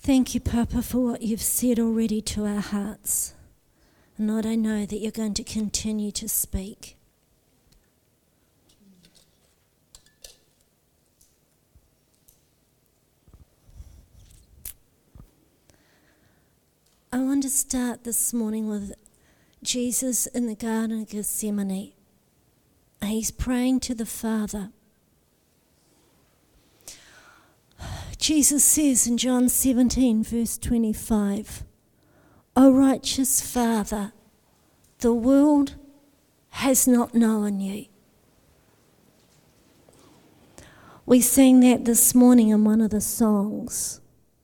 Thank you, Papa, for what you've said already to our hearts. And Lord, I know that you're going to continue to speak. I want to start this morning with Jesus in the Garden of Gethsemane. He's praying to the Father. Jesus says in John 17, verse 25, O righteous Father, the world has not known you. We sang that this morning in one of the songs.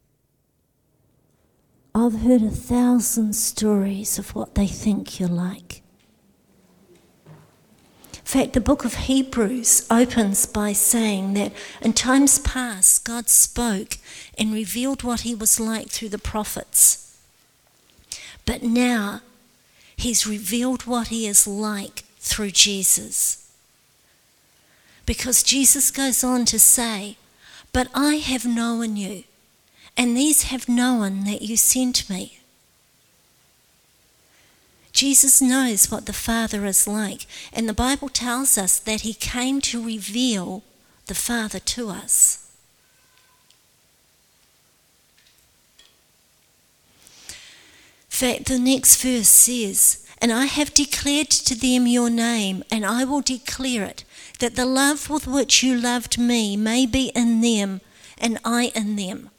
I've heard 1,000 stories of what they think you're like. In fact, the book of Hebrews opens by saying that in times past, God spoke and revealed what he was like through the prophets. But now, he's revealed what he is like through Jesus. Because Jesus goes on to say, but I have known you, and these have known that you sent me. Jesus knows what the Father is like, and the Bible tells us that he came to reveal the Father to us. In fact, the next verse says, and I have declared to them your name, and I will declare it, that the love with which you loved me may be in them, and I in them.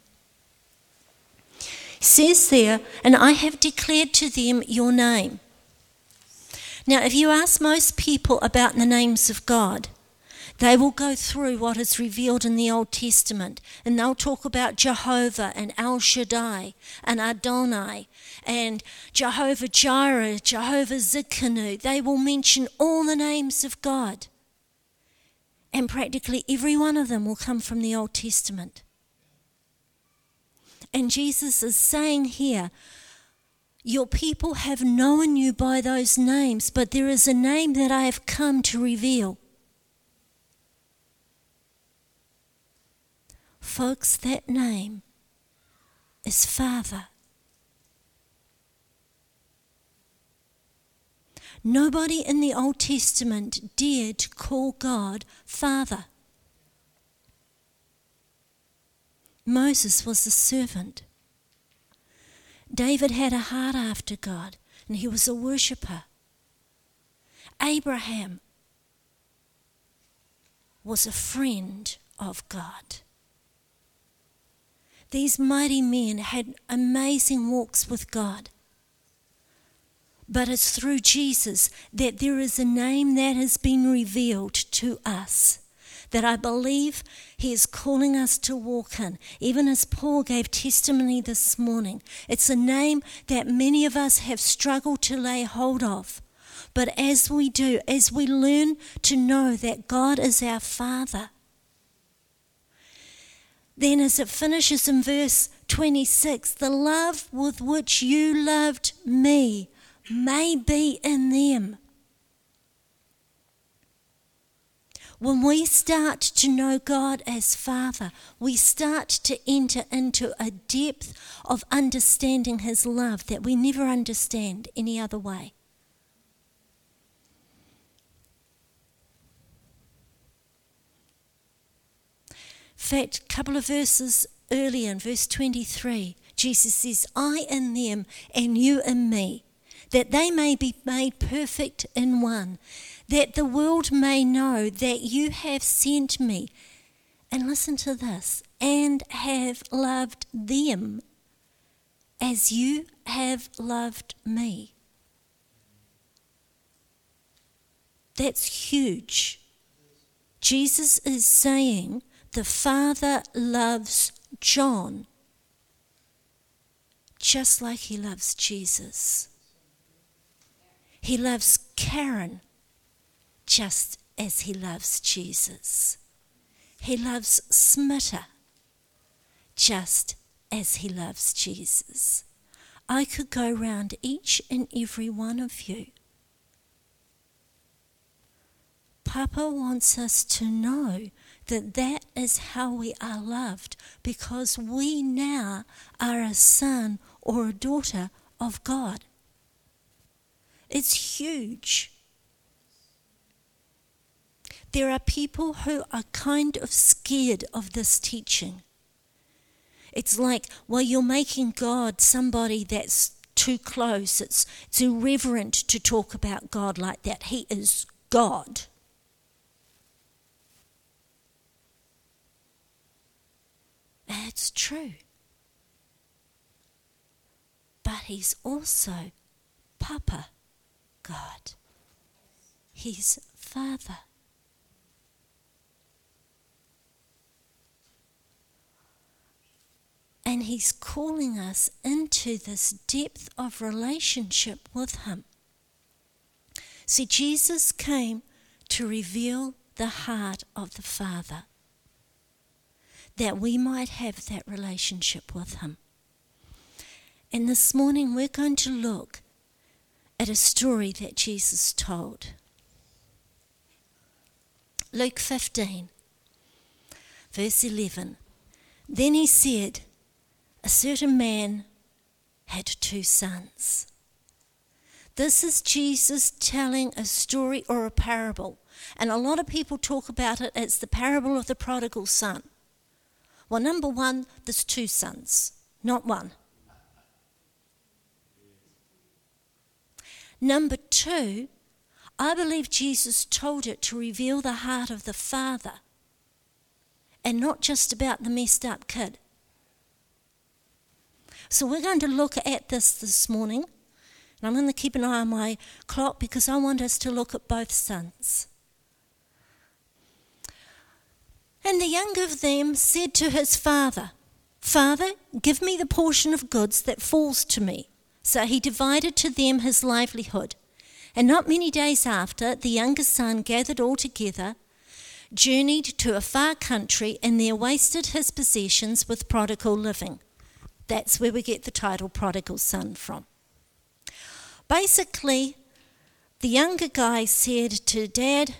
It says there, and I have declared to them your name. Now, if you ask most people about the names of God, they will go through what is revealed in the Old Testament, and they'll talk about Jehovah and El Shaddai and Adonai and Jehovah Jireh, Jehovah Zidkenu. They will mention all the names of God, and practically every one of them will come from the Old Testament. And Jesus is saying here, your people have known you by those names, but there is a name that I have come to reveal. Folks, that name is Father. Nobody in the Old Testament dared call God Father. Moses was a servant. David had a heart after God, and he was a worshipper. Abraham was a friend of God. These mighty men had amazing walks with God. But it's through Jesus that there is a name that has been revealed to us, that I believe he is calling us to walk in. Even as Paul gave testimony this morning, it's a name that many of us have struggled to lay hold of. But as we do, as we learn to know that God is our Father, then as it finishes in verse 26, the love with which you loved me may be in them. When we start to know God as Father, we start to enter into a depth of understanding his love that we never understand any other way. In fact, a couple of verses earlier, in verse 23, Jesus says, I in them and you in me, that they may be made perfect in one, that the world may know that you have sent me, and listen to this, and have loved them as you have loved me. That's huge. Jesus is saying the Father loves John just like he loves Jesus. He loves Karen just as he loves Jesus. He loves Smitta just as he loves Jesus. I could go round each and every one of you. Papa wants us to know that that is how we are loved, because we now are a son or a daughter of God. It's huge. There are people who are kind of scared of this teaching. It's like, well, you're making God somebody that's too close. It's irreverent to talk about God like that. He is God. It's true. But he's also Papa God. He's Father. And he's calling us into this depth of relationship with him. See, Jesus came to reveal the heart of the Father, that we might have that relationship with him. And this morning we're going to look at a story that Jesus told. Luke 15, verse 11. Then he said, a certain man had 2 sons. This is Jesus telling a story or a parable. And a lot of people talk about it as the parable of the prodigal son. Well, number one, there's 2 sons, not 1. Number 2, I believe Jesus told it to reveal the heart of the Father and not just about the messed up kid. So we're going to look at this morning, and I'm going to keep an eye on my clock because I want us to look at both sons. And the younger of them said to his father, Father, give me the portion of goods that falls to me. So he divided to them his livelihood. And not many days after, the younger son gathered all together, journeyed to a far country, and there wasted his possessions with prodigal living. That's where we get the title prodigal son from. Basically, the younger guy said to Dad,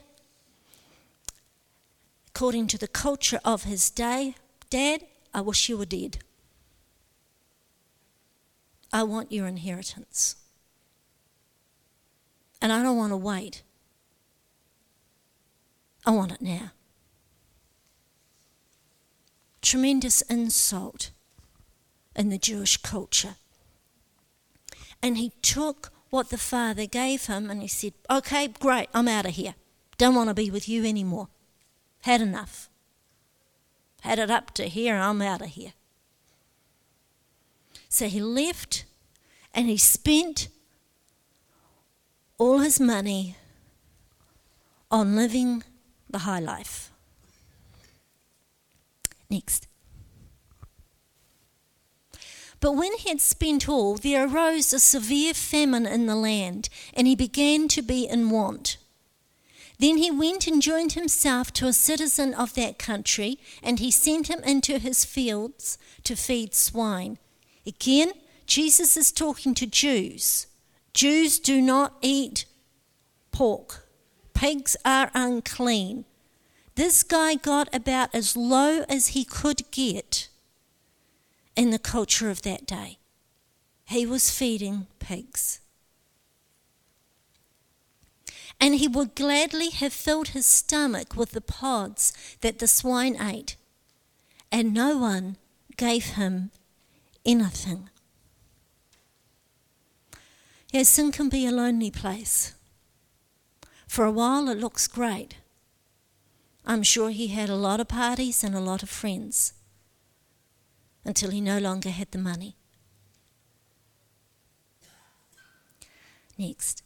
according to the culture of his day, Dad, I wish you were dead. I want your inheritance. And I don't want to wait. I want it now. Tremendous insult in the Jewish culture. And he took what the father gave him and he said, okay, great, I'm out of here. Don't want to be with you anymore. Had enough. Had it up to here, I'm out of here. So he left and he spent all his money on living the high life. Next. But when he had spent all, there arose a severe famine in the land, and he began to be in want. Then he went and joined himself to a citizen of that country, and he sent him into his fields to feed swine. Again, Jesus is talking to Jews. Jews do not eat pork. Pigs are unclean. This guy got about as low as he could get in the culture of that day. He was feeding pigs. And he would gladly have filled his stomach with the pods that the swine ate, and no one gave him anything. Yeah, sin can be a lonely place. For a while it looks great. I'm sure he had a lot of parties and a lot of friends until he no longer had the money. Next.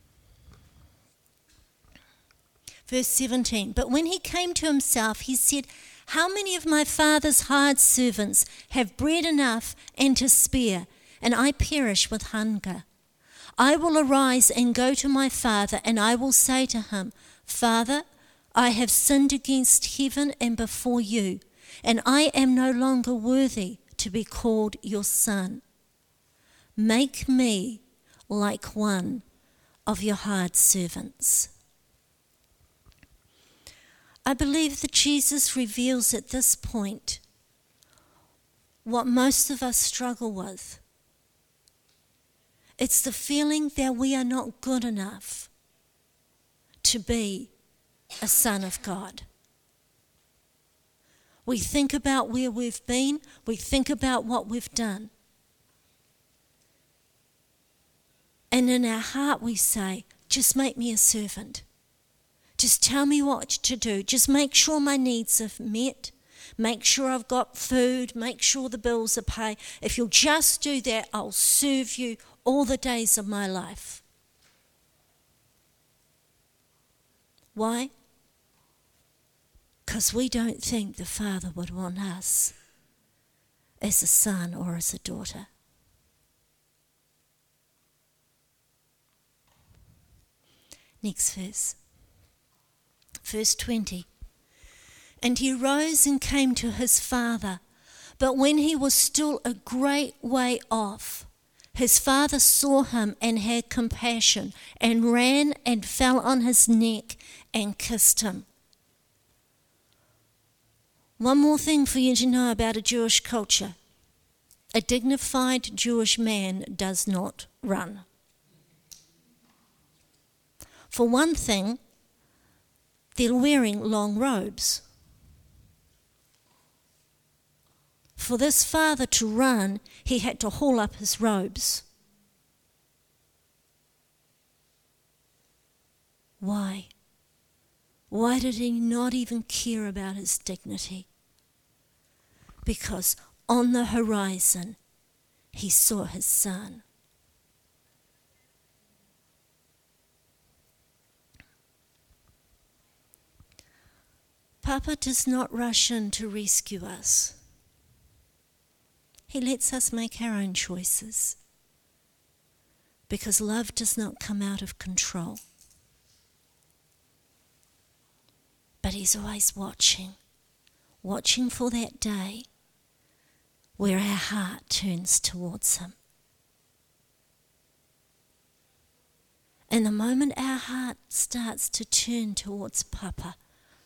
Verse 17, but when he came to himself, he said, how many of my father's hired servants have bread enough and to spare, and I perish with hunger? I will arise and go to my father, and I will say to him, Father, I have sinned against heaven and before you, and I am no longer worthy to be called your son. Make me like one of your hired servants. I believe that Jesus reveals at this point what most of us struggle with. It's the feeling that we are not good enough to be a son of God. We think about where we've been, we think about what we've done. And in our heart we say, just make me a servant. Just tell me what to do. Just make sure my needs are met. Make sure I've got food. Make sure the bills are paid. If you'll just do that, I'll serve you all the days of my life. Why? Because we don't think the Father would want us as a son or as a daughter. Next verse. Verse 20. And he rose and came to his father, but when he was still a great way off, his father saw him and had compassion, and ran and fell on his neck and kissed him. One more thing for you to know about a Jewish culture. A dignified Jewish man does not run. For one thing, they're wearing long robes. For this father to run, he had to haul up his robes. Why? Why did he not even care about his dignity? Because on the horizon, he saw his son. Papa does not rush in to rescue us. He lets us make our own choices, because love does not come out of control. But he's always watching for that day where our heart turns towards him. And the moment our heart starts to turn towards Papa,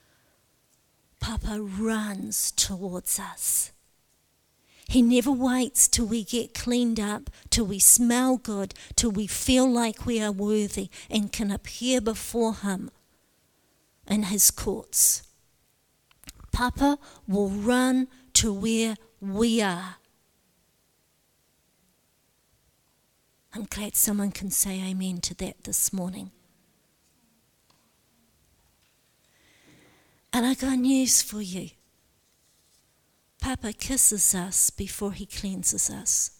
Papa runs towards us. He never waits till we get cleaned up, till we smell good, till we feel like we are worthy and can appear before him in his courts. Papa will run to where we are. I'm glad someone can say amen to that this morning. And I got news for you. Papa kisses us before he cleanses us.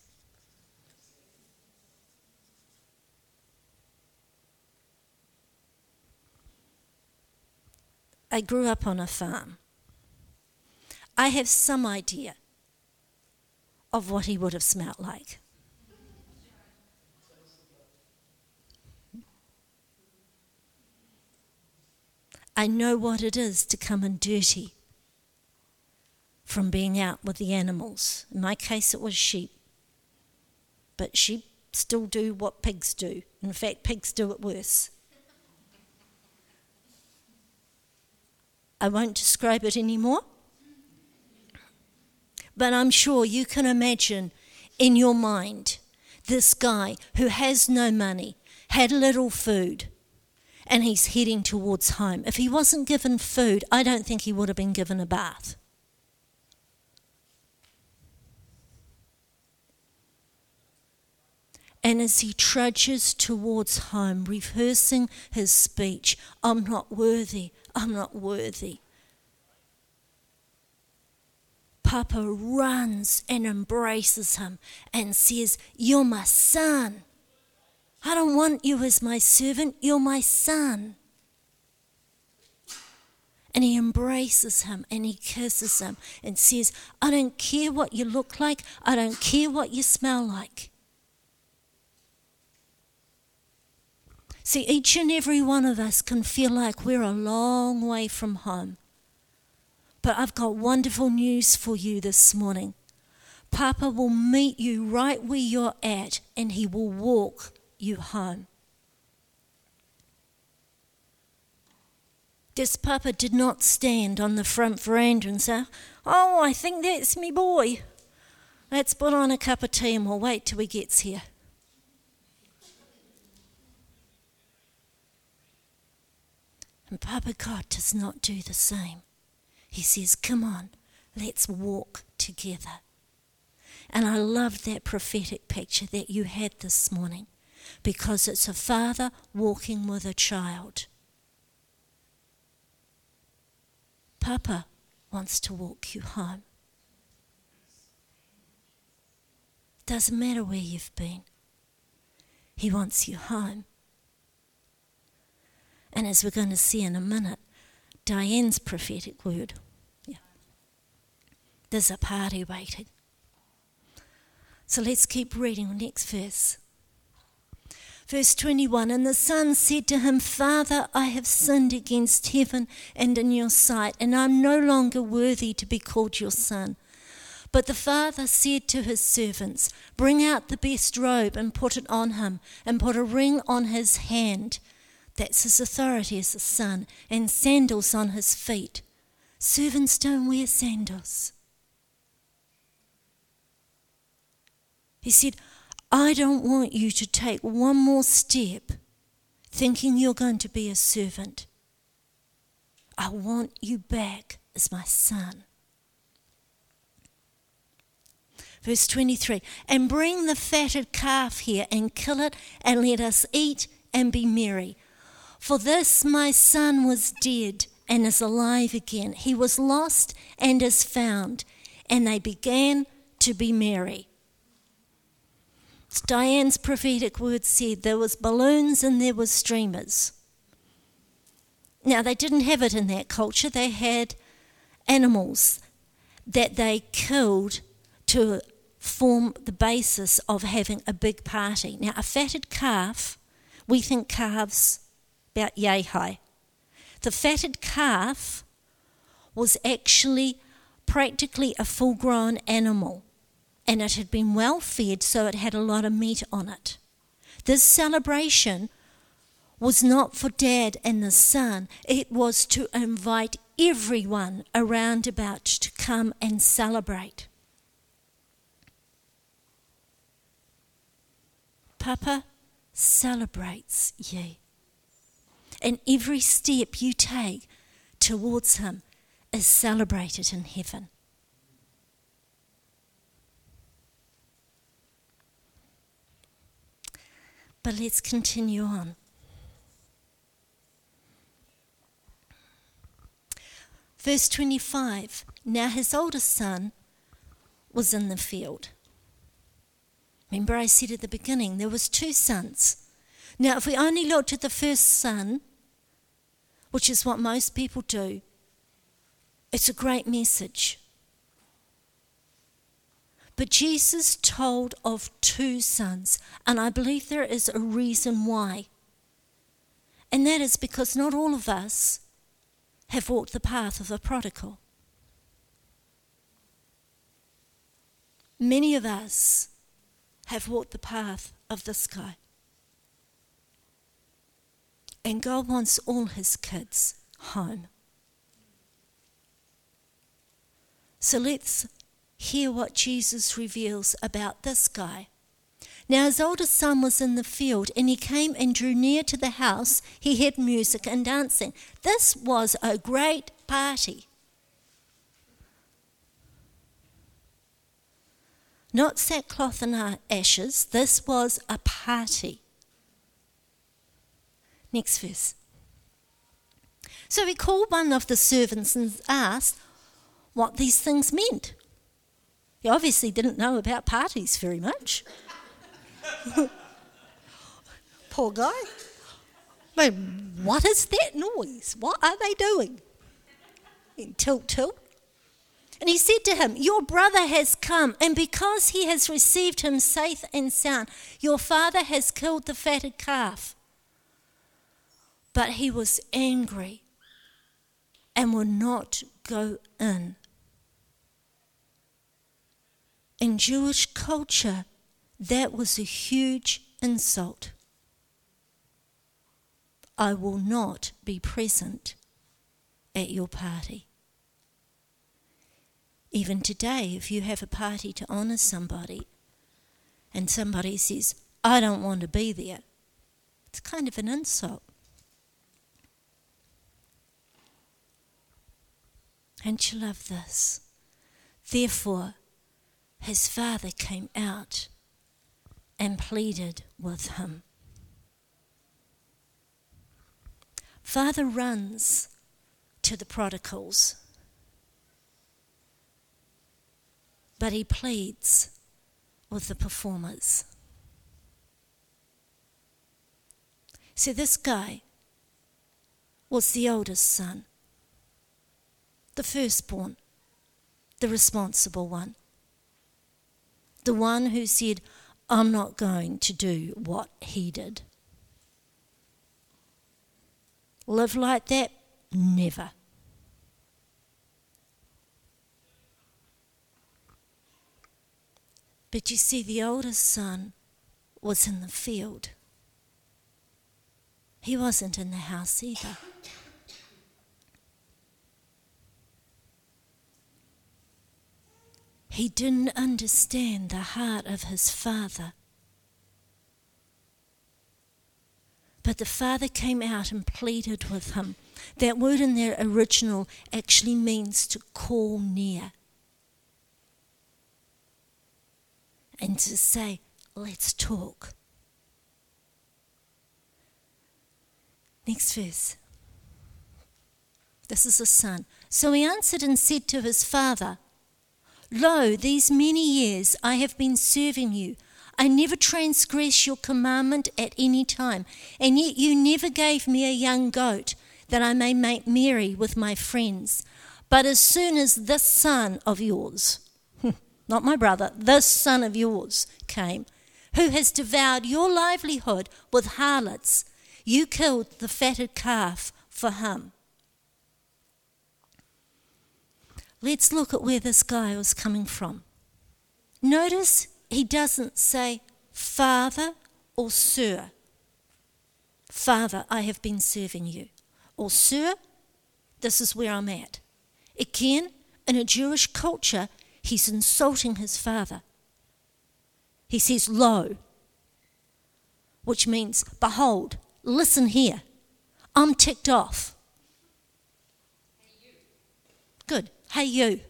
I grew up on a farm. I have some idea of what he would have smelled like. I know what it is to come in dirty from being out with the animals. In my case, it was sheep. But sheep still do what pigs do. In fact, pigs do it worse. I won't describe it anymore. But I'm sure you can imagine in your mind this guy who has no money, had little food, and he's heading towards home. If he wasn't given food, I don't think he would have been given a bath. And as he trudges towards home, rehearsing his speech, I'm not worthy, I'm not worthy. Papa runs and embraces him and says, you're my son. I don't want you as my servant, you're my son. And he embraces him and he kisses him and says, I don't care what you look like, I don't care what you smell like. See, each and every one of us can feel like we're a long way from home. But I've got wonderful news for you this morning. Papa will meet you right where you're at and he will walk you home. This Papa did not stand on the front veranda and say, "Oh, I think that's me boy. Let's put on a cup of tea and we'll wait till he gets here." And Papa God does not do the same. He says, "Come on, let's walk together." And I love that prophetic picture that you had this morning, because it's a father walking with a child. Papa wants to walk you home. Doesn't matter where you've been. He wants you home. And as we're going to see in a minute, Diane's prophetic word. Yeah. There's a party waiting. So let's keep reading the next verse. Verse 21, and the son said to him, "Father, I have sinned against heaven and in your sight, and I'm no longer worthy to be called your son." But the father said to his servants, "Bring out the best robe and put it on him, and put a ring on his hand," that's his authority as a son, "and sandals on his feet." Servants don't wear sandals. He said, "I don't want you to take one more step thinking you're going to be a servant. I want you back as my son." Verse 23, "And bring the fatted calf here and kill it, and let us eat and be merry. For this my son was dead and is alive again. He was lost and is found." And they began to be merry. Diane's prophetic word said there was balloons and there was streamers. Now, they didn't have it in that culture. They had animals that they killed to form the basis of having a big party. Now, a fatted calf, we think calves about yay high. The fatted calf was actually practically a full-grown animal, and it had been well fed, so it had a lot of meat on it. This celebration was not for Dad and the son. It was to invite everyone around about to come and celebrate. Papa celebrates you. And every step you take towards him is celebrated in heaven. But let's continue on. Verse 25, now his oldest son was in the field. Remember I said at the beginning, there was 2 sons. Now if we only looked at the first son, which is what most people do, it's a great message. But Jesus told of 2 sons, and I believe there is a reason why. And that is because not all of us have walked the path of a prodigal. Many of us have walked the path of this guy. And God wants all his kids home. So let's hear what Jesus reveals about this guy. Now his oldest son was in the field, and he came and drew near to the house. He heard music and dancing. This was a great party. Not sackcloth and ashes. This was a party. Next verse. So he called one of the servants and asked what these things meant. He obviously didn't know about parties very much. Poor guy. But what is that noise? What are they doing? And tilt, tilt. And he said to him, your brother has come, and because he has received him safe and sound, your father has killed the fatted calf. But he was angry and would not go in. In Jewish culture, that was a huge insult. I will not be present at your party. Even today, if you have a party to honour somebody and somebody says, I don't want to be there, it's kind of an insult. And you love this. Therefore, his father came out and pleaded with him. Father runs to the prodigals, but he pleads with the performers. So this guy was the oldest son, the firstborn, the responsible one, the one who said, I'm not going to do what he did. Live like that? Never. But you see, the oldest son was in the field. He wasn't in the house either. He didn't understand the heart of his father. But the father came out and pleaded with him. That word in their original actually means to call near. And to say, let's talk. Next verse. This is the son. So he answered and said to his father, Lo, these many years I have been serving you. I never transgressed your commandment at any time, and yet you never gave me a young goat that I may make merry with my friends. But as soon as this son of yours, not my brother, this son of yours came, who has devoured your livelihood with harlots, you killed the fatted calf for him. Let's look at where this guy was coming from. Notice he doesn't say father or sir. Father, I have been serving you. Or sir, this is where I'm at. Again, in a Jewish culture, he's insulting his father. He says, lo, which means, behold, listen here. I'm ticked off. Hey, you. Good. Hey, you.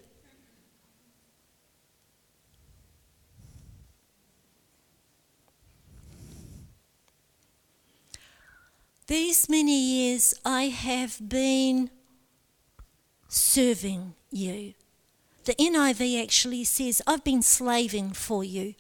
These many years I have been serving you. The NIV actually says, I've been slaving for you.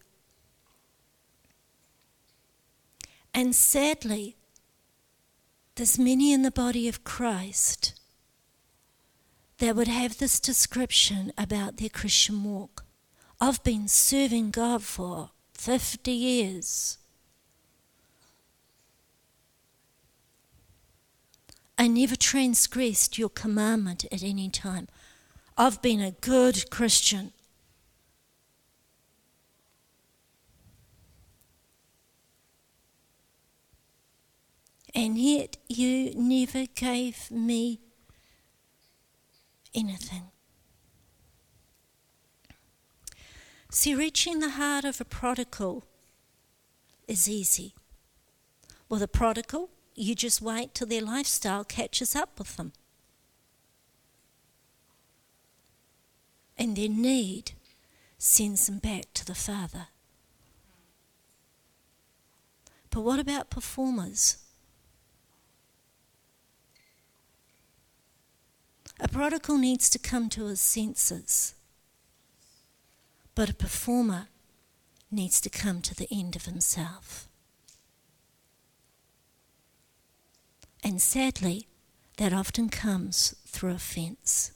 And sadly, there's many in the body of Christ that would have this description about their Christian walk. I've been serving God for 50 years. I never transgressed your commandment at any time. I've been a good Christian. And yet you never gave me anything. See, reaching the heart of a prodigal is easy. With a prodigal, you just wait till their lifestyle catches up with them. And their need sends them back to the Father. But what about performers? A prodigal needs to come to his senses, but a performer needs to come to the end of himself. And sadly, that often comes through offence.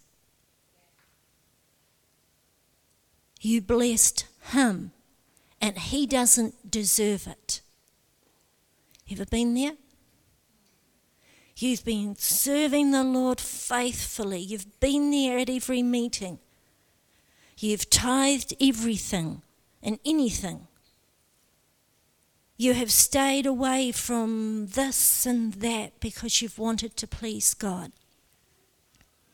You blessed him, and he doesn't deserve it. Ever been there? You've been serving the Lord faithfully. You've been there at every meeting. You've tithed everything and anything. You have stayed away from this and that because you've wanted to please God.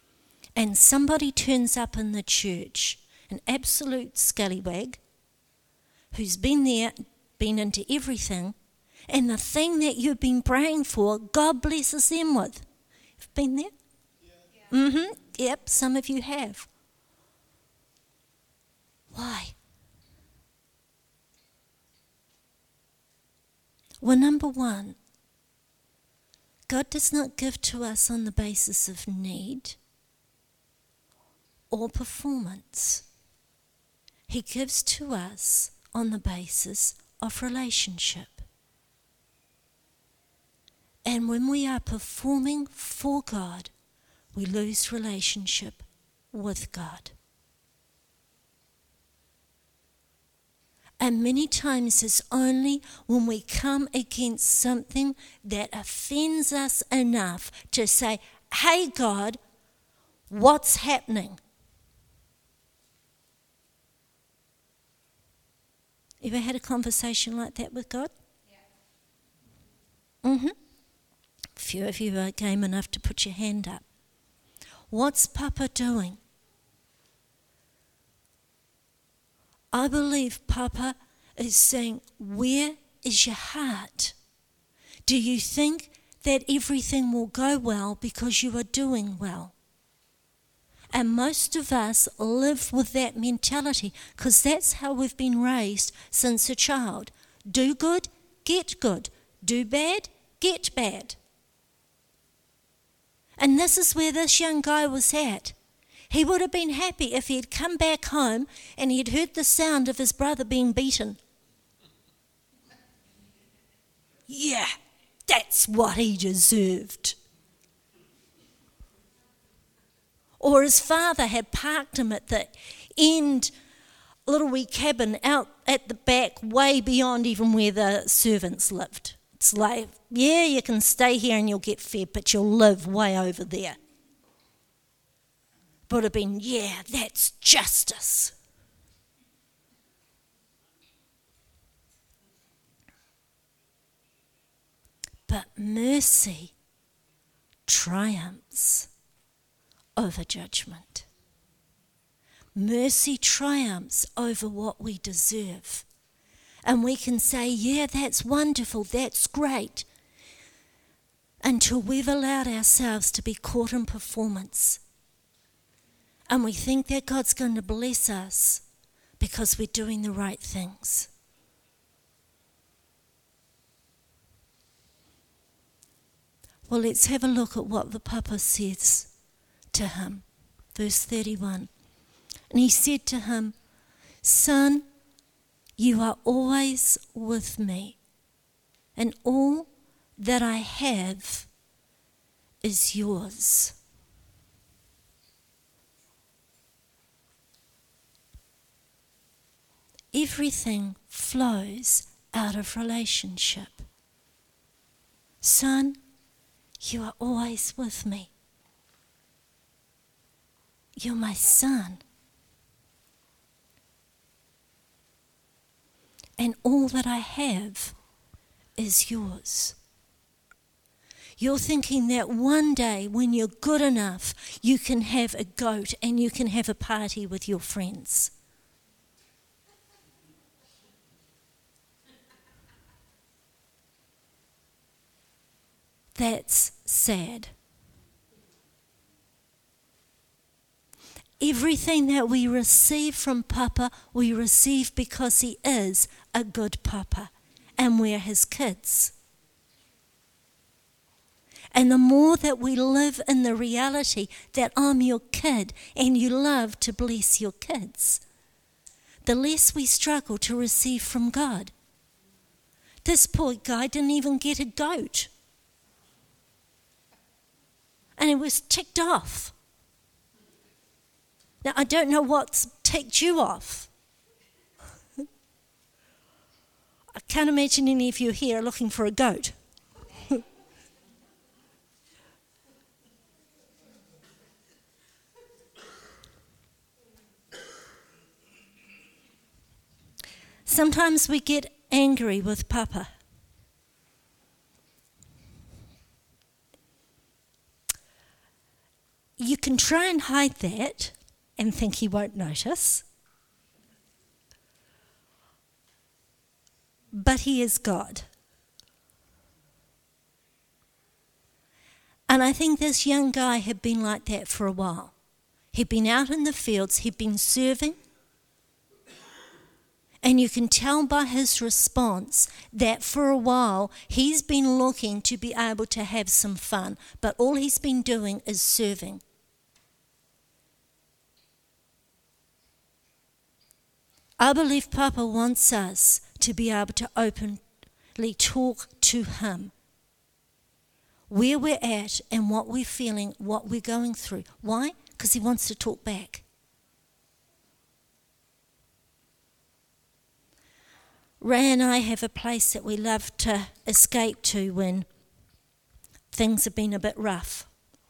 and somebody turns up in the church, an absolute scallywag, who's been there, been into everything, and the thing that you've been praying for, God blesses them with. You've been there? Yeah. Yep, some of you have. Why? Well, number one, God does not give to us on the basis of need or performance. He gives to us on the basis of relationship. And when we are performing for God, we lose relationship with God. And many times it's only when we come against something that offends us enough to say, hey God, what's happening? Ever had a conversation like that with God? Yeah. A few of you are game enough to put your hand up. What's Papa doing? I believe Papa is saying, where is your heart? Do you think that everything will go well because you are doing well? And most of us live with that mentality because that's how we've been raised since a child. Do good, get good. Do bad, get bad. And this is where this young guy was at. He would have been happy if he had come back home and he had heard the sound of his brother being beaten. Yeah, that's what he deserved. Or his father had parked him at the end little wee cabin out at the back, way beyond even where the servants lived. It's like, yeah, you can stay here and you'll get fed, but you'll live way over there. Would have been, yeah, that's justice. But mercy triumphs over judgment. Mercy triumphs over what we deserve. And we can say, yeah, that's wonderful, that's great, until we've allowed ourselves to be caught in performance. And we think that God's going to bless us because we're doing the right things. Well, let's have a look at what the Papa says to him. Verse 31. And he said to him, Son, you are always with me, and all that I have is yours. Everything flows out of relationship. Son, you are always with me. You're my son. And all that I have is yours. You're thinking that one day when you're good enough, you can have a goat and you can have a party with your friends. That's sad. Everything that we receive from Papa, we receive because he is a good Papa and we're his kids. And the more that we live in the reality that I'm your kid and you love to bless your kids, the less we struggle to receive from God. This poor guy didn't even get a goat. And he was ticked off. Now, I don't know what's ticked you off. I can't imagine any of you here looking for a goat. Sometimes we get angry with Papa. You can try and hide that and think he won't notice. But he is God. And I think this young guy had been like that for a while. He'd been out in the fields, he'd been serving. And you can tell by his response that for a while he's been looking to be able to have some fun, but all he's been doing is serving. I believe Papa wants us to be able to openly talk to him, where we're at and what we're feeling, what we're going through. Why? Because he wants to talk back. Ray and I have a place that we love to escape to when things have been a bit rough.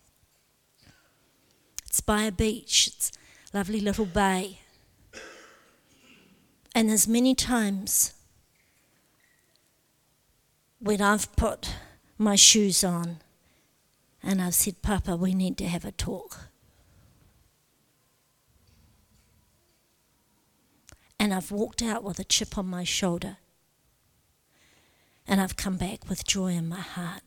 It's by a beach. It's a lovely little bay. And there's many times when I've put my shoes on and I've said, Papa, we need to have a talk. And I've walked out with a chip on my shoulder. And I've come back with joy in my heart.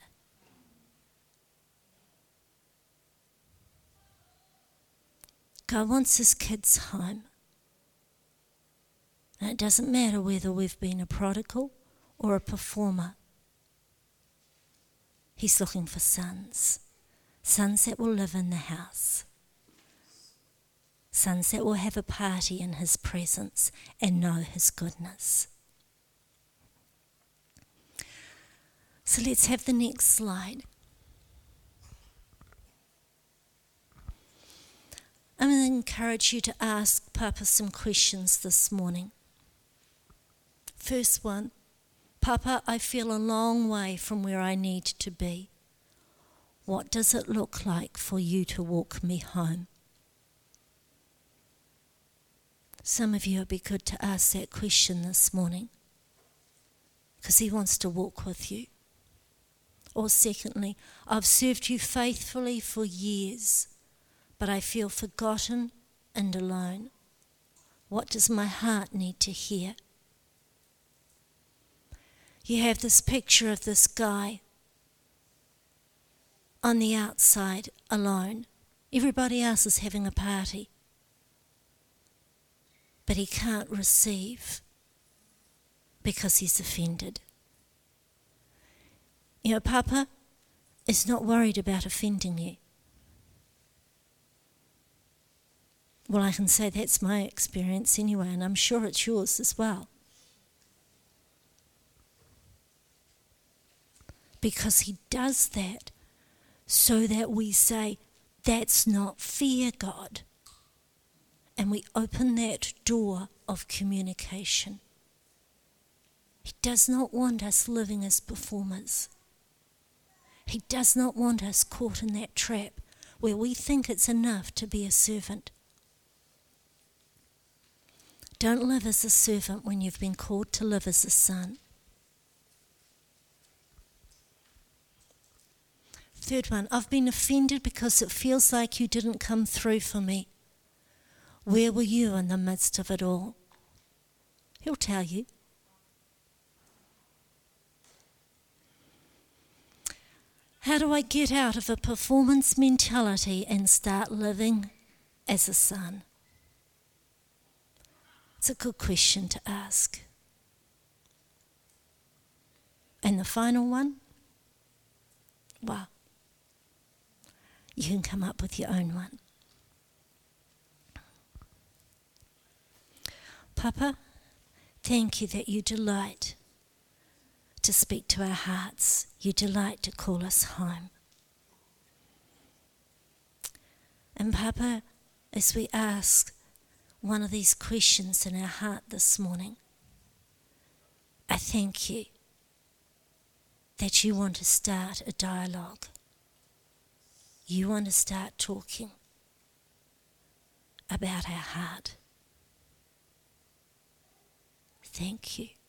God wants his kids home. And it doesn't matter whether we've been a prodigal or a performer. He's looking for sons. Sons that will live in the house. Sons that will have a party in his presence and know his goodness. So let's have the next slide. I'm going to encourage you to ask Papa some questions this morning. First one, Papa, I feel a long way from where I need to be. What does it look like for you to walk me home? Some of you, it'd be good to ask that question this morning because he wants to walk with you. Or secondly, I've served you faithfully for years, but I feel forgotten and alone. What does my heart need to hear? You have this picture of this guy on the outside alone. Everybody else is having a party. But he can't receive because he's offended. You know, Papa is not worried about offending you. Well, I can say that's my experience anyway, and I'm sure it's yours as well. Because he does that so that we say, that's not fair, God. And we open that door of communication. He does not want us living as performers. He does not want us caught in that trap where we think it's enough to be a servant. Don't live as a servant when you've been called to live as a son. Third one, I've been offended because it feels like you didn't come through for me. Where were you in the midst of it all? He'll tell you. How do I get out of a performance mentality and start living as a son? It's a good question to ask. And the final one? Well, you can come up with your own one. Papa, thank you that you delight to speak to our hearts. You delight to call us home. And Papa, as we ask one of these questions in our heart this morning, I thank you that you want to start a dialogue. You want to start talking about our heart. Thank you.